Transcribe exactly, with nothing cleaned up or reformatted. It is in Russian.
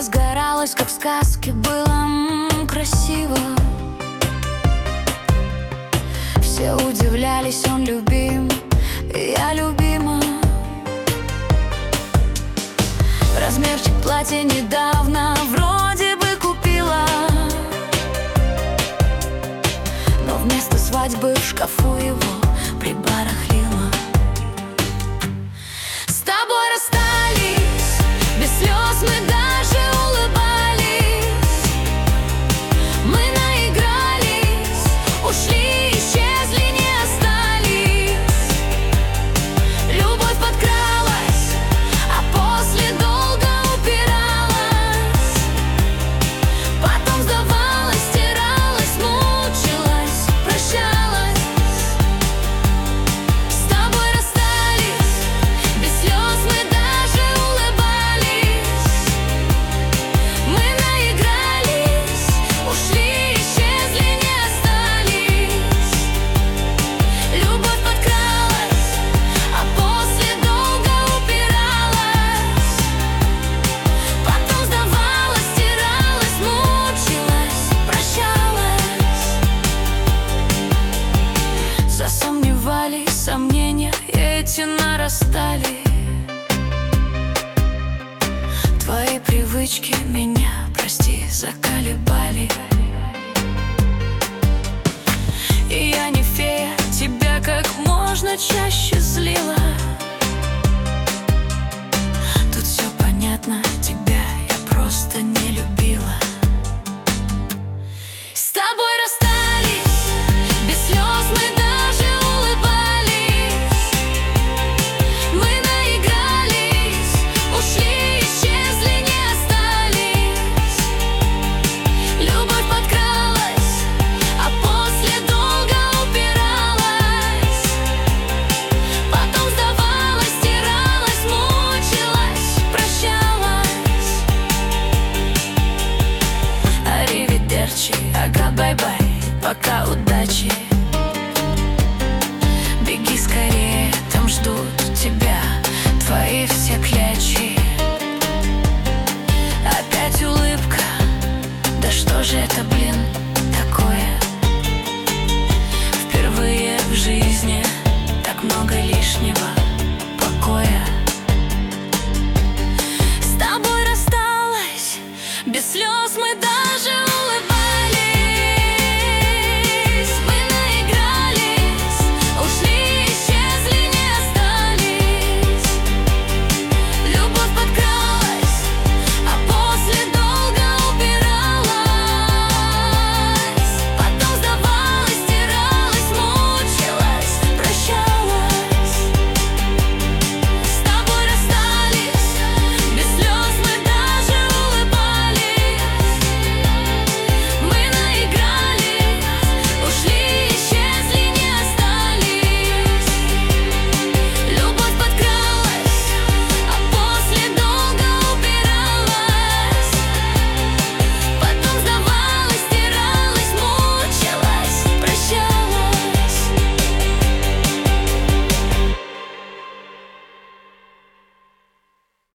разгоралось, как в сказке, было м-м, красиво. Все удивлялись, он любим, и я любима. Размерчик платья недавно вроде бы купила, но вместо свадьбы в шкафу его прибарахлила. С тобой расстались, без слез мы даже улыбались. Мы наигрались, ушли, исчезли, не остались. Любовь подкралась, а после долго упиралась. Потом сдавалась, стиралась, мучилась, прощалась. С тобой расстались, без слез мы даже улыбались. Мы наигрались, ушли, исчезли, не остались. Любовь подкралась, а после долго упиралась. Потом сдавалась, стиралась, мучилась, прощалась. Засомневались, сомнения эти нарастали. Твои привычки меня, прости, заколебали. И я не фея, тебя как можно чаще